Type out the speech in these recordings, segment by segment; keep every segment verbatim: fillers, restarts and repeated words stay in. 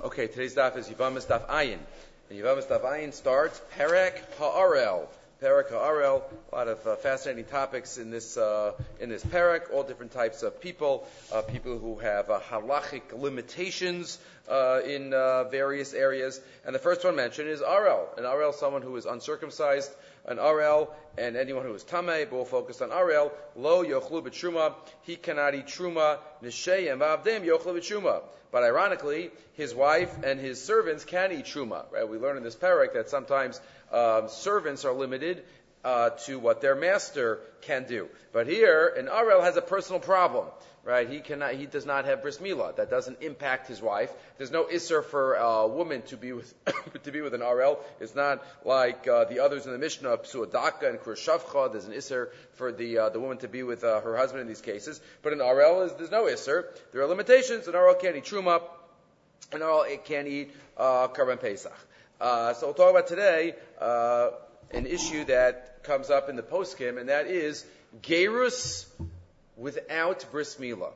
Okay, today's daf is Yevamos daf Ayin. And Yevamos daf Ayin starts Perek Ha'arel. Perek Ha'arel. A lot of uh, fascinating topics in this uh, in this Perek. All different types of people. Uh, people who have uh, halachic limitations uh, in uh, various areas. And the first one mentioned is Arel. An Arel, someone who is uncircumcised. An Arel, and anyone who is Tameh, but we'll focus on Arel. Lo yochlu b'truma. He cannot eat truma. Nishayim v'avdim yochlu b'truma. But ironically, his wife and his servants can eat truma. Right? We learn in this parak that sometimes um, servants are limited uh, to what their master can do. But here, an Arel has a personal problem. Right? He cannot. He does not have bris milah. That doesn't impact his wife. There's no isser for a woman to be with to be with an Arel. It's not like uh, the others in the Mishnah, Psuadaka and Kurshavcha. There's an isser for the uh, the woman to be with uh, her husband in these cases. But an Arel is there's no isser. There are limitations. An Arel can't eat truma. An Arel can't eat uh, karban pesach. Uh, so we'll talk about today uh, an issue that comes up in the poskim, and that is gerus without bris milah.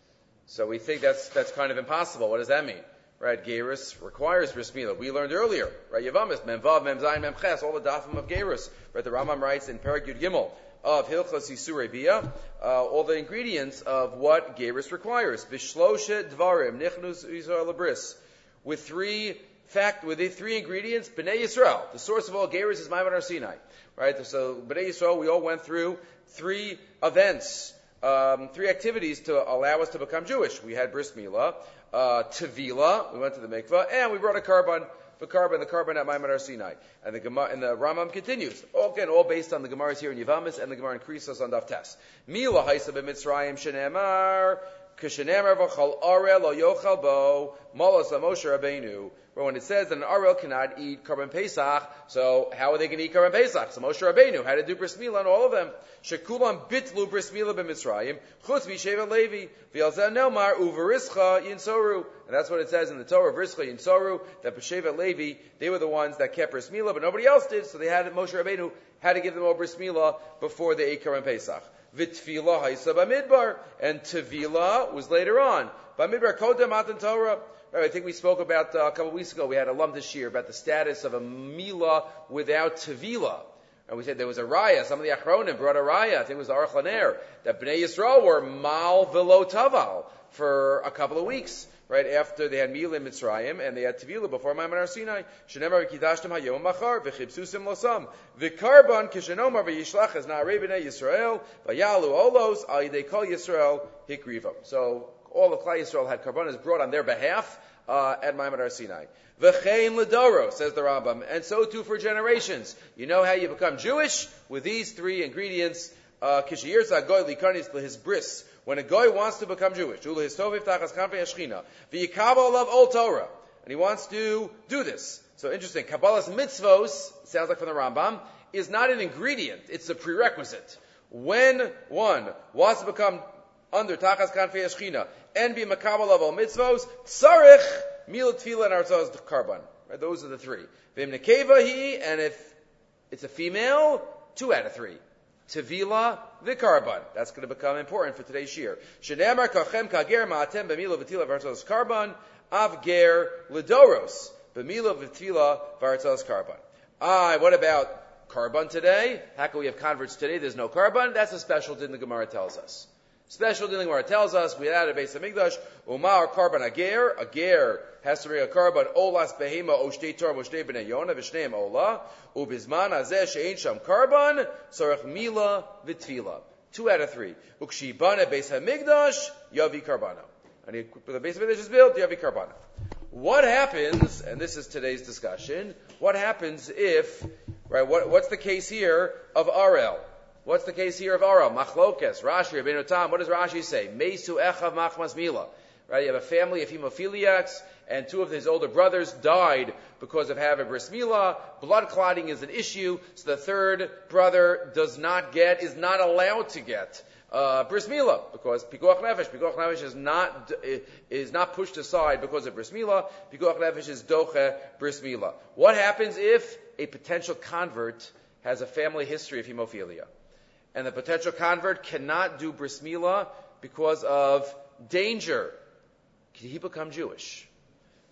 So we think that's that's kind of impossible. What does that mean? Right? Gerus requires bris milah. We learned earlier, right? Yevamos, Mem Vav, Mem Zayin, Mem Ches, all the dafim of gerus. Right? The Rambam writes in Perek Yud Gimel of Hilchos Yisurei Bia, uh, all the ingredients of what gerus requires. Bishloshe dvarim nichnus Yisrael labris. With three fact, with the three ingredients, Bnei Yisrael. The source of all gerus is Maimon Har Sinai. Right? So Bnei Yisrael, we all went through three events. Um, three activities to allow us to become Jewish. We had bris milah, uh, tevila, we went to the mikvah, and we brought a karban, the karban, the karban at Maimon Har Sinai. And the Gemara, and the Rambam continues. All, again, all based on the Gemaras here in Yevamos and the Gemara in Krisos on Daf Tes. Milah haisa b'Mitzrayim shenemar, k'shenemar v'chal arel lo yochal bo, malos Moshe Rabbeinu. But when it says that an Arel cannot eat Karban Pesach, so how are they going to eat Karban Pesach? So Moshe Rabbeinu had to do bris milah on all of them. Shekulam bitlu bris milah b'Mitzrayim, chutz v'Sheva Levi, v'Yalzeh Nelmar uverischa yinsoru. And that's what it says in the Torah, v'Rischa yinsoru, that b'Sheva Levi, they were the ones that kept bris milah, but nobody else did, so they had, Moshe Rabbeinu had to give them all bris milah before they ate Karban Pesach. V'tfila haisa b'midbar, and tevila was later on. B'midbar kodem matan Torah. I think we spoke about uh, a couple of weeks ago. We had a lump this year about the status of a milah without tevila, and we said there was a raya. Some of the achronim brought a raya. I think it was the Aruch LaNer that Bnei Yisrael were mal velo taval for a couple of weeks, right after they had milah in Mitzrayim and they had tevila before Maimon Har Sinai. Shenemar v'kidashtem hayom machar v'chibsusim losam v'karban kishenomar v'yishlach es na'arei Bnei Yisrael v'yalu olos al yidei kol Yisrael hikrivam. So all of Klal Yisrael had karbanas brought on their behalf uh, at Maimon Har Sinai. V'chein l'doro, says the Rambam, and so too for generations. You know how you become Jewish? With these three ingredients. Kishiyirza goy likanis his bris. When a goy wants to become Jewish, Ula histoviv tachas kanfei hashchina, v'yikabel love all Torah, and he wants to do this. So interesting. Kabbalah's mitzvos, sounds like from the Rambam, is not an ingredient; it's a prerequisite. When one wants to become under tachas kanfei hashchina and be makabel of all mitzvos, tzarich milah tefillah and artzos karban. Right, those are the three. V'im nekeva he, and if it's a female, two out of three. Tevila v'karban. That's going to become important for today's shir. Shenamar kachem kager ma'atem b'milah v'tila v'artzos karban avger lidoros b'milah v'tila v'artzos karban. Ah, what about karban today? How can we have converts today? There's no karban. That's a special din the Gemara tells us. Special din the Gemara tells us we had a Beis Hamikdash umar karban ager. Ager has to bring a karban olas behema oshtei tor oshtei bnei yona v'shneim ola ubizman azeh she'ein sham karban sarach mila v'tfila. Two out of three. Ukshi bana Beis Hamikdash yavi karbana. And the Beis Hamikdash is built yavi karbana. What happens? And this is today's discussion. What happens if right? What, what's the case here of Arel? What's the case here of Arel? Machlokes, Rashi, Rabbeinu Tam. What does Rashi say? Meisu echav machmas mila. Right? You have a family of hemophiliacs, and two of his older brothers died because of having bris milah. Blood clotting is an issue, so the third brother does not get, is not allowed to get uh, bris milah because pikuach nefesh. Pikuach nefesh is not is not pushed aside because of bris milah. Pikuach nefesh is doche bris milah. What happens if a potential convert has a family history of hemophilia? And the potential convert cannot do bris milah because of danger. Can he become Jewish?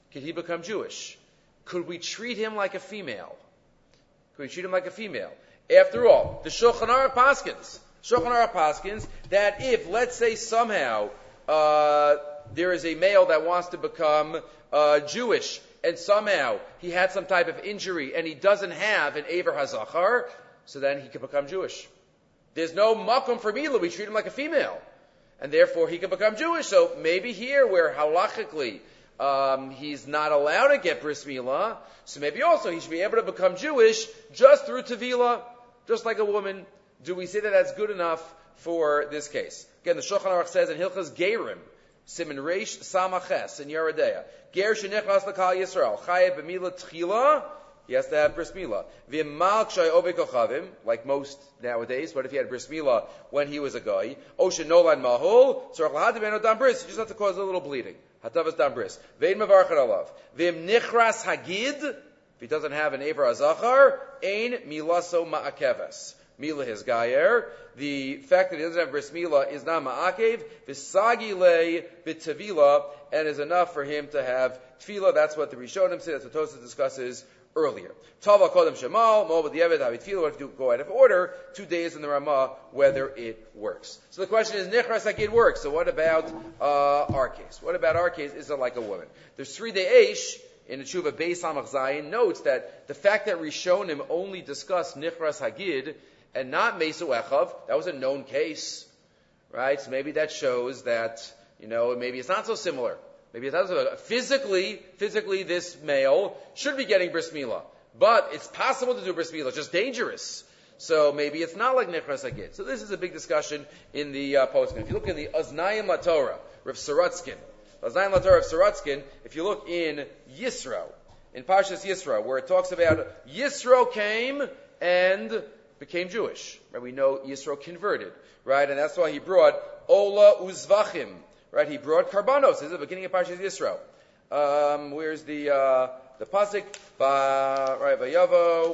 could he become Jewish? Could we treat him like a female? Could we treat him like a female? After all, the Shulchan Aruch Paskins, Shulchan Aruch Paskins, that if, let's say somehow, uh, there is a male that wants to become uh, Jewish, and somehow he had some type of injury, and he doesn't have an Aver HaZachar, so then he can become Jewish. There's no makom for Mila, we treat him like a female. And therefore he can become Jewish. So maybe here, where halachically um, he's not allowed to get bris milah, so maybe also he should be able to become Jewish just through tevilah, just like a woman. Do we say that that's good enough for this case? Again, the Shulchan Aruch says in Hilchas Gerim, Siman Reish Samaches in Yeridea, Ger shenichnas l'kal Yisrael, chayev b'milah tchila, he has to have bris milah. V'mal kshay ovei kochavim, like most nowadays. What if he had bris milah when he was a guy? Oshen nolad mahul, tzorach lahad b'eno dam bris. You just have to cause a little bleeding. Hatavas dam bris. Ve'in mevarchet alav. V'im nichras hagid, if he doesn't have an Aver HaZachar, ein milaso ma'akeves. Milah his gayer. The fact that he doesn't have bris milah is not ma'akev. V'sagi le v'tevila, and is enough for him to have tefillah. That's what the Rishonim say. That's what Tosafos discusses earlier. Tava kodem shemal, mo b'diavad havit tefillah. What if you go out of order? Two days in the Ramah, whether it works. So the question is, nichras hagid works. So what about uh, our case? What about our case? Is it like a woman? There's three deish in the Tshuva Beis Hamach Zayin notes that the fact that Rishonim only discuss nichras hagid and not mesu echav, that was a known case, right? So maybe that shows that, you know, maybe it's not so similar. Maybe it's not so physically, physically this male should be getting bris milah, but it's possible to do bris milah, it's just dangerous. So maybe it's not like nichras hagid. So this is a big discussion in the uh, poskim. If you look in the Oznayim LaTorah, Rav Sorotzkin, Oznayim LaTorah of Sorotzkin, if you look in Yisro, in Parshas Yisro, where it talks about Yisro came and became Jewish. Right? We know Yisro converted, right? And that's why he brought Ola Uzvachim, right? He brought Karbanos. This is the beginning of Parshas Yisro. Um, where's the uh, the pasuk? Ba, right, Vayavo.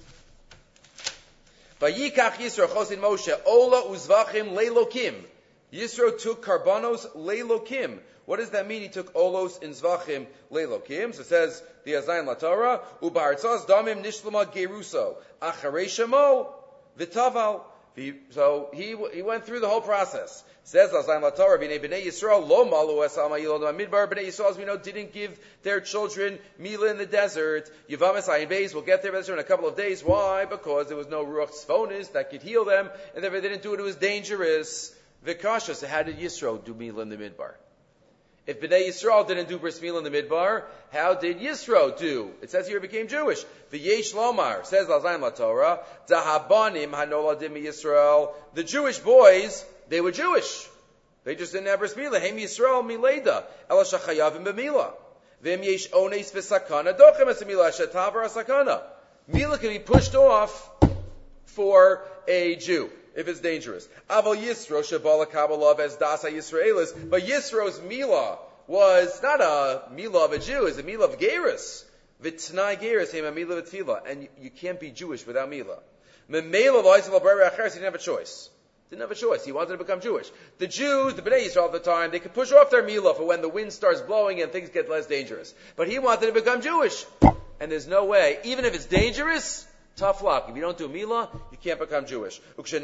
Vayikach Yisro Chosin Moshe Ola Uzvachim Leilokim. Yisro took Karbanos Leilokim. What does that mean? He took Olos in Zvachim Leilokim. So it says the Azayin LaTorah, Ubartzas Damim Nishlama Geruso Acharei Shemo V'Taval. So he he went through the whole process. Says Azayin LaTorah, B'nei B'nei Yisrael Lo Malu Esal Ma'ilod Midbar. B'nei Yisrael, as we know, didn't give their children Mila in the desert. Yavamis Ayin Beis. We'll get there in a couple of days. Why? Because there was no Ruach Tzfonis that could heal them, and if they didn't do it, it was dangerous. V'Kasha. So how did Yisro do Mila in the Midbar? If Bnei Yisrael didn't do bris milah in the midbar, how did Yisro do? It says here he became Jewish. V'yesh lomar, says L'Zayin LaTorah, Zahabanim hanoladim Yisrael. The Jewish boys, they were Jewish. They just didn't have bris milah. Hem Yisrael mileda. Ela shachayavim b'milah. V'em yesh ones v'sakana. Dochem es milah shetavar asakana. Milah can be pushed off for a Jew if it's dangerous. Aval Yisro Shabala Kabbalah as Dasa Yisraelis, but Yisro's Milah was not a Milah of a Jew, it's a Milah of Geirus. V'tnai Geirus, him a Milah of Tefillah, and you, you can't be Jewish without Milah. Memela Loisel Abrera Acheres, he didn't have a choice. Didn't have a choice. He wanted to become Jewish. The Jews, the Bnei Yisrael at the time, they could push off their Milah for when the wind starts blowing and things get less dangerous. But he wanted to become Jewish. And there's no way, even if it's dangerous, tough luck. If you don't do Milah, you can't become Jewish. And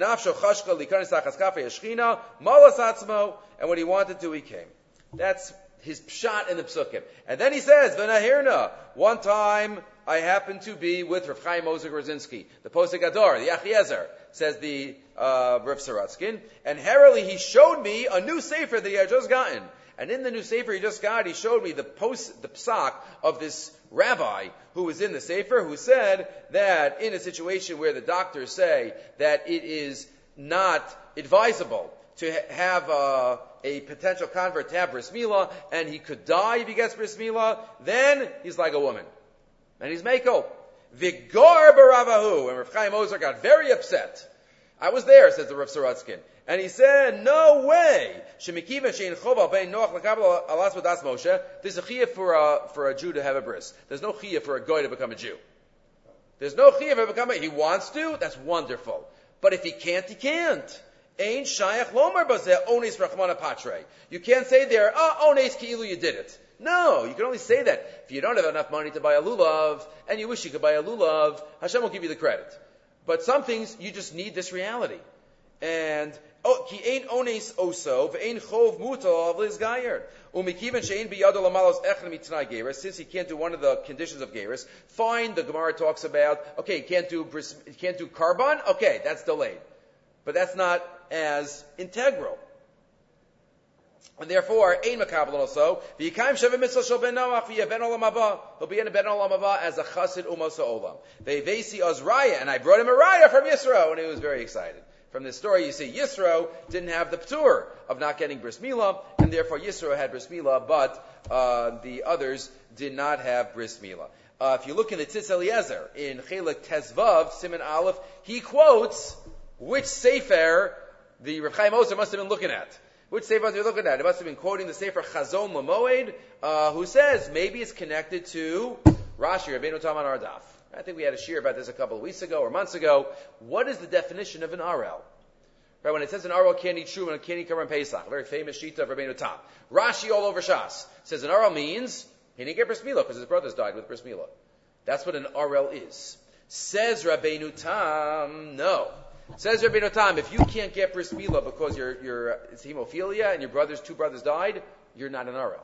what he wanted to, he came. That's his pshat in the psukim. And then he says, V'nahirna. One time, I happened to be with Rav Chaim Ozer Grzinski, the Posek Adar, the Achiezer, says the uh, Rav Sorotzkin. And heraldly, he showed me a new sefer that he had just gotten. And in the new sefer he just got, he showed me the post, the psak of this rabbi who was in the sefer, who said that in a situation where the doctors say that it is not advisable to ha- have uh, a potential convert to have bris milah, and he could die if he gets bris milah, then he's like a woman. And he's Mako. Vigar baravahu. And Rav Chaim Ozer got very upset. I was there, says the Rav Sorotzkin. And he said, no way. There's a chiyuv for a, for a Jew to have a bris. There's no chiyuv for a goy to become a Jew. There's no chiyuv to become a, he wants to, that's wonderful. But if he can't, he can't. You can't say there, oh, ones ki'ilu, you did it. No, you can only say that if you don't have enough money to buy a lulav, and you wish you could buy a lulav, Hashem will give you the credit. But some things, you just need this reality. And, oh, ki ein ones oso, ve'ein chov mutal lizgayer. Umikiven she'ein biyado lamalos echem mitnai geras, since he can't do one of the conditions of geras, fine, the Gemara talks about, okay, you can't do, bris, you can't do carbon, okay, that's delayed. But that's not as integral. And therefore, ein makabel also, v'yikayim sheva mitzvah shel ben Noach v'yeh ben olam haba. He'll be in a ben olam haba as a chassid umos ha'olam. Ve'vesi az raya, and I brought him a raya from Yisro, and he was very excited. From this story, you see Yisro didn't have the ptur of not getting bris milah, and therefore Yisro had bris milah, but uh, the others did not have bris milah. Uh, if you look in the Tzitz Eliezer, in Chelik Tezvav, Siman Aleph, he quotes which sefer the Reb Chaim Ozer must have been looking at. Which sefer was he looking at? He must have been quoting the sefer Chazon Lamoed, uh, who says maybe it's connected to Rashi, Rabbeinu Tam on our daf. I think we had a shir about this a couple of weeks ago or months ago. What is the definition of an Arel? Right, when it says an Arel can't eat Shum and can't eat Karam Pesach, a very famous shita of Rabbeinu Tam. Rashi all over Shas says an Arel means he didn't get bris milah because his brothers died with bris milah. That's what an Arel is. Says Rabbeinu Tam, no. Says Rabbeinu Tam, if you can't get bris milah because you're, you're, it's hemophilia and your brothers, two brothers died, you're not an Arel.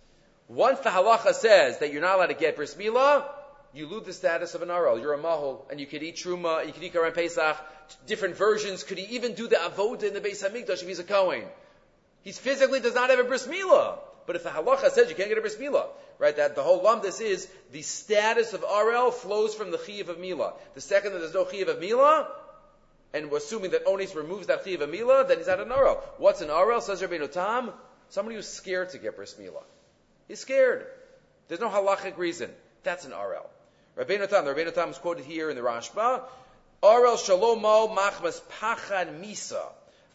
Once the halacha says that you're not allowed to get bris milah, you lose the status of an Arel. You're a mahol, and you could eat truma, you could eat Karan Pesach, different versions. Could he even do the avoda in the Beis Hamikdash if he's a Kohen? He physically does not have a bris milah. But if the halacha says you can't get a bris milah, right, that the whole lumdus is the status of Arel flows from the chiyuv of milah. The second that there's no chiyuv of milah, and we're assuming that Onis removes that chiyuv of milah, then he's not an Arel. What's an Arel? Says Rabbeinu Tam, somebody who's scared to get bris milah. He's scared. There's no halachic reason. That's an Arel. Rabbeinu Tam, the Rabbeinu Tam is quoted here in the Rashba. Arel shalomo machmas pachad misa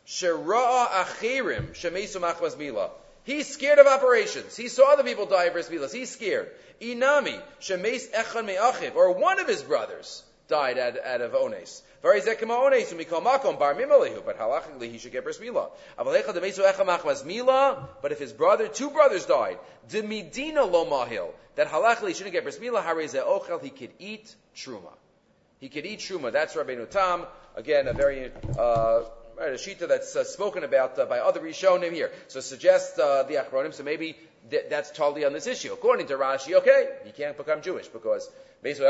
shera'a achirim shemesu machmas mila. He's scared of operations. He saw other people die of bris milah. He's scared. Inami shemes echad me'achiv, or one of his brothers died out, out of ones. Very zekema ones umikol makom bar mimalehu, but halachically he should get bris milah. Avalecha demesu echad machmas mila, but if his brother, two brothers died, demidina lo mahil, that halachically he shouldn't get bris milah. Harei ochel, he could eat truma. He could eat truma. That's Rabbeinu Tam. Again, a very uh, right, a shita that's uh, spoken about uh, by other Rishonim here. So suggest uh, the Achronim. So maybe th- that's totally on this issue. According to Rashi, okay, you can't become Jewish because you're still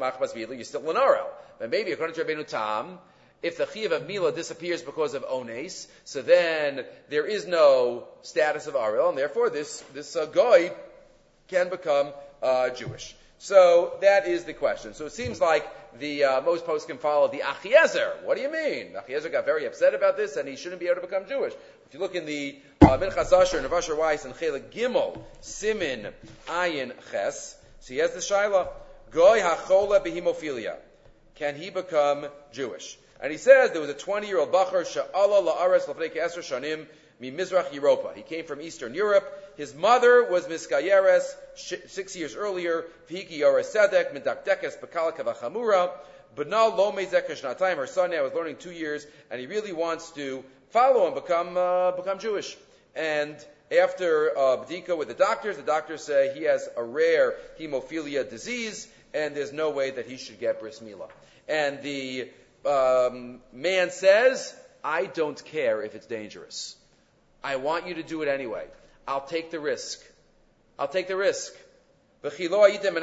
an Arel. But maybe according to Rabbeinu Tam, if the chiyuv of milah disappears because of ones, so then there is no status of Arel, and therefore this this uh, goy can become uh, Jewish. So that is the question. So it seems like the uh, most posts can follow the Achiezer. What do you mean? Achiezer got very upset about this, and he shouldn't be able to become Jewish. If you look in the uh, Minchas Asher, Rav Asher Weiss, and Chelik Gimel, Simin Ayin Ches, so he has the Shaila, Goy HaChola Behemophilia. Can he become Jewish? And he says there was a twenty-year-old Bachar, Sha'ala La'aretz Lefnei Ke'eser Shanim, Mimizrach Europa. He came from Eastern Europe. His mother was Miskayeres, six years earlier. V'hiki Yores Sedek, Midakdekes Bekalaka V'chamura. B'na Lo Mezek Shnatayim. Her son now is learning two years, and he really wants to follow and become uh, become Jewish. And after uh, Bdika with the doctors, the doctors say he has a rare hemophilia disease, and there's no way that he should get bris milah. And the um, man says, I don't care if it's dangerous. I want you to do it anyway. I'll take the risk. I'll take the risk. If I had a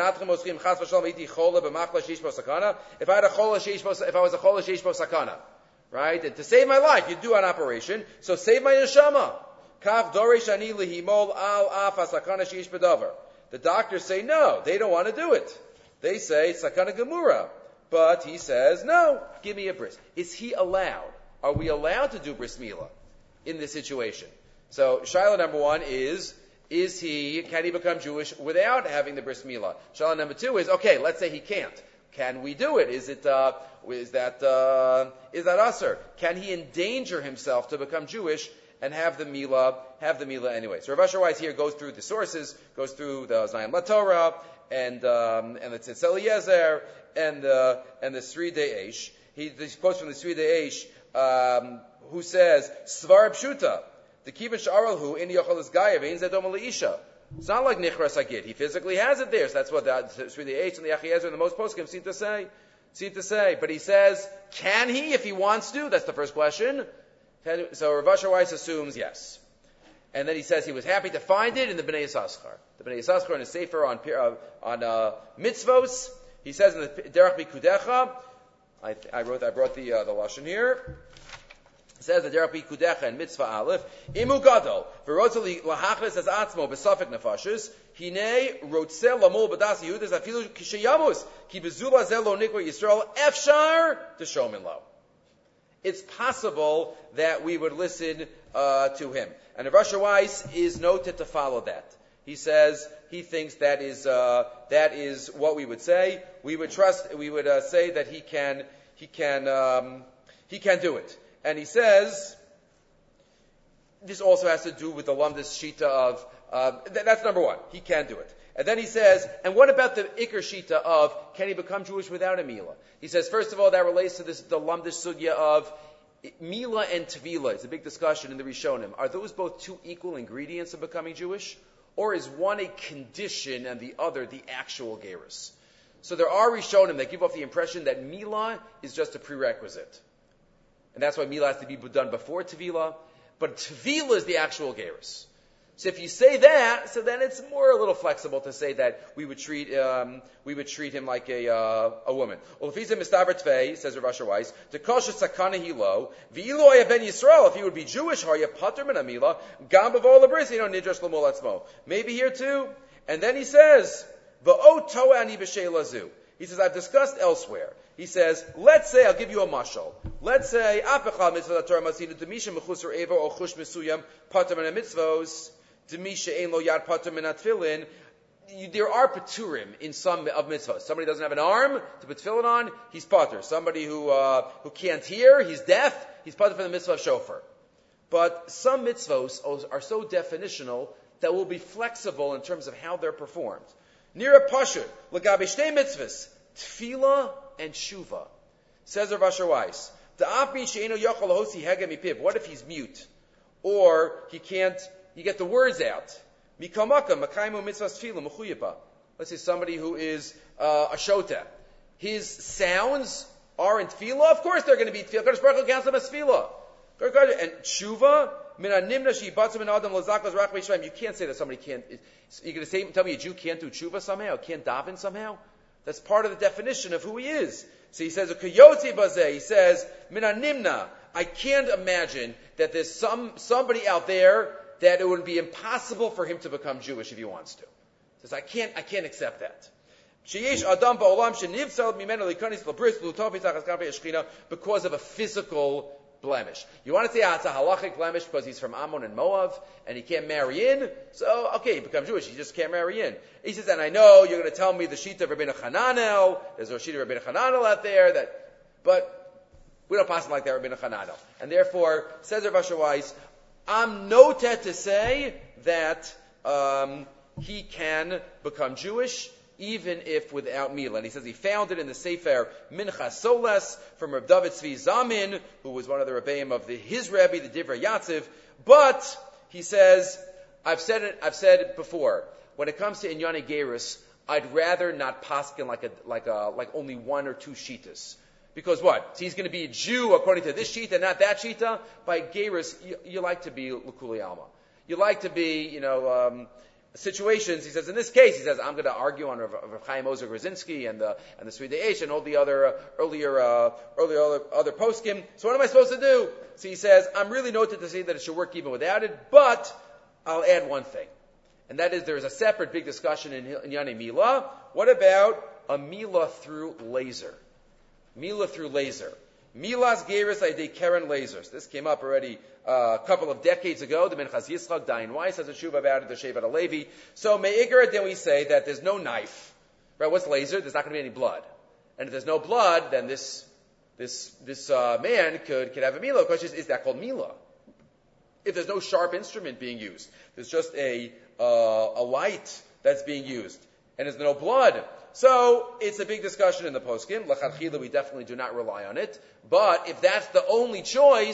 chola sheish, if I was a chola sheish bo sakana, right? And to save my life, you do an operation. So save my neshama. Kaf doresh ani lehimol al af sakana sheish bedavar. The doctors say no. They don't want to do it. They say sakana gemura. But he says no. Give me a bris. Is he allowed? Are we allowed to do bris milah in this situation? So, Shaila number one is, is he, can he become Jewish without having the bris milah? Shaila number two is, okay, let's say he can't. Can we do it? Is it, uh, is that, uh, is that usher? Can he endanger himself to become Jewish and have the milah, have the milah anyway? So, Rav Asher Weiss here goes through the sources, goes through the Zayim LaTorah, and, um, and the Tzitz Eliezer, and, uh, and the Sri De'esh. He, he quotes from the Sri De'esh, um, who says, Svar Pshuta. The kibbutz sha'aralhu in yochel is gayev ein zedom leisha. It's not like Nichras Agid. He physically has it there. So that's what the between the Eish and the Achiezer and the most poskim seem to say. Seem to say. But he says, can he if he wants to? That's the first question. So Rav Asher Weiss assumes yes. And then he says he was happy to find it in the Bnei Yissaschar. The Bnei Yissaschar in a sefer on uh, on uh, mitzvos. He says in the Derech Bikudecha, I, I wrote, I brought the uh, the lashon here. It says the Derech Bikudecha in Mitzvah Aleph, Imu Gadol v'rotzeli lahachles as atzmo b'safek nefashis hinei rotzel lamol b'das Yehudas afilu kishayamus ki bezula zelo nikra Yisrael efshar to shomin lo. It's possible that we would listen uh, to him. And Rav Asher Weiss is noted to follow that. He says he thinks that is uh, that is what we would say. We would trust. We would uh, say that he can he can um, he can do it. And he says this also has to do with the Lumdis Shita of uh, th- that's number one. He can do it. And then he says, and what about the Iker Shita of can he become Jewish without a Mila? He says, first of all, that relates to this the Lumdis Sugya of Mila and Tevila. It's a big discussion in the Rishonim. Are those both two equal ingredients of becoming Jewish? Or is one a condition and the other the actual Gerus? So there are Rishonim that give off the impression that Mila is just a prerequisite. And that's why Mila has to be done before Tevila. But Tevila is the actual Gerus. So if you say that, so then it's more a little flexible to say that we would treat um, we would treat him like a uh, a woman. Well, if he's a mistaber tvei, says Rav Asher Weiss, to kosher sakana hilo, v'ilo haya ben Yisrael, if he would be Jewish, haya pater min amila, gam b'vo labris, you know, nidras l'mol atzmo. Maybe here too. And then he says, v'o toa ani b'shei lazu. He says, I've discussed elsewhere. He says, let's say, I'll give you a mashal. Let's say, apechal mitzvah Torah masinu demisha mechusar eva or chush misuyam pater min mitzvos. Demisha ein lo yad pater min atfilin. There are paturim in some of mitzvahs. Somebody doesn't have an arm to put tefillin on, he's pater. Somebody who uh, who can't hear, he's deaf, he's pater for the mitzvah of shofar. But some mitzvahs are so definitional that will be flexible in terms of how they're performed. Nira pashut l'gabe shtei mitzvahs, tefillah and shuva. Says Rav Asher Weiss, da'api she'eno yachol hosi hege mipiv. What if he's mute, or he can't? You get the words out. Let's say somebody who is uh, a shota. His sounds aren't tefillah. Of course they're going to be tefillah. Kadosh Baruch Hu counts them as tefillah. And tshuva, you can't say that somebody can't. You're going to say, tell me a Jew can't do tshuva somehow, can't daven somehow? That's part of the definition of who he is. So he says, he says, I can't imagine that there's some somebody out there that it would be impossible for him to become Jewish if he wants to. He says, I can't, I can't accept that. Because of a physical blemish. You want to say, ah, it's a halachic blemish because he's from Ammon and Moab, and he can't marry in, so, okay, he becomes Jewish, he just can't marry in. He says, and I know you're going to tell me the Shita of Rabbeinu Hananel, there's a Shita of Rabbeinu Hananel out there, that, but we don't pass him like that, Rabbeinu Hananel. And therefore, says Rav Asher Weiss, I'm noted to say that um, he can become Jewish, even if without Mila. And he says he found it in the Sefer Minchas Soles from Reb David Tzvi Zamin, who was one of the Rebbeim of the, his Rebbe, the Divrei Yatziv. But he says, I've said it, I've said it before. When it comes to Inyane Gerus, I'd rather not paskin like a like a like only one or two shitas. Because what? So he's going to be a Jew according to this shita, not that shita. By Gerus, you, you like to be L'Kuli Alma. You like to be, you know, um, situations. He says, in this case, he says, I'm going to argue on Rav Chaim Ozer Grzinski and the and the Sridei Eish and all the other uh, earlier uh, earlier other, other poskim. So what am I supposed to do? So he says, I'm really noted to say that it should work even without it, but I'll add one thing, and that is there is a separate big discussion in, in Yane Mila. What about a Mila through laser? Mila through laser. Milas Geras Aidei Keren lasers. This came up already uh, a couple of decades ago. The Minchas Yitzchak, Dayan Weiss has a shuv about it, the Shevet HaLevi. So Me'ikar, then we say that there's no knife. Right? What's laser? There's not going to be any blood. And if there's no blood, then this this this uh, man could, could have a Mila. The question is, is that called Mila? If there's no sharp instrument being used, there's just a uh, a light that's being used, and there's no blood. So, it's a big discussion in the poskim. L'chadchila, we definitely do not rely on it. But if that's the only choice,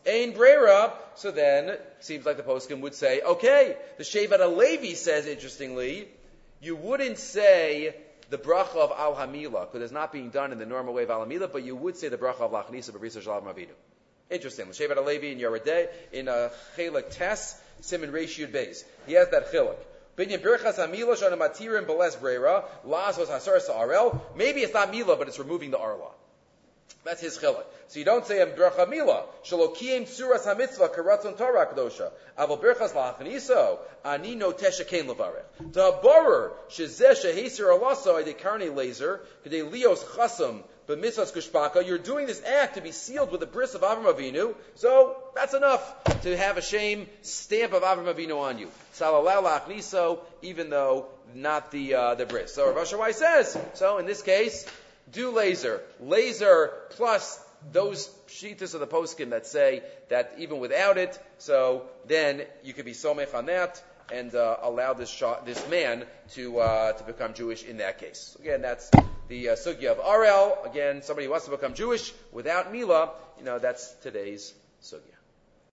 Ein Brera, so then, seems like the poskim would say, okay, the Shevet HaLevi says, interestingly, you wouldn't say the bracha of Al Hamila, because it's not being done in the normal way of Al Hamila, but you would say the bracha of Lachnisa B'Brisa Shel Avram Avinu. Interesting. The Shevet HaLevi in Yeridei, in uh, Chelek Tes, Simon Reish Yud Beis. He has that Chelek. Binyan Birchas HaMila Shana Matirim Beles Brera, Las was Hasar Sa'arel. Maybe it's not Mila, but it's removing the Arla. That's his chilek. So you don't say a bracha mila. Shalokiyim tzuras hamitzvah karatzon Torah kedosha. Aval berchas la'achniso ani no tesha kein levarech. Ta'aborer shezeh sheheser alaso idekarni laser kedei lios chasam b'mitzvahs kushpaka. You're doing this act to be sealed with the bris of Avram Avinu. So that's enough to have a shame stamp of Avram Avinu on you. Salalau la'achniso, even though not the uh, the bris. So Rav Asher Weiss says. So in this case, do laser. Laser plus those shitas of the poskim that say that even without it, so then you could be somech on that and uh, allow this shot, this man to uh, to become Jewish in that case. So again, that's the uh, sugya of Arel. Again, somebody who wants to become Jewish without Mila, you know, that's today's sugya.